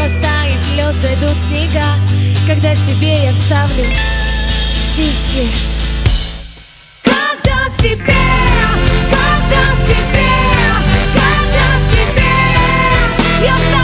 растает лед, сойдут снега, когда себе я вставлю сиськи. Когда себе я вставлю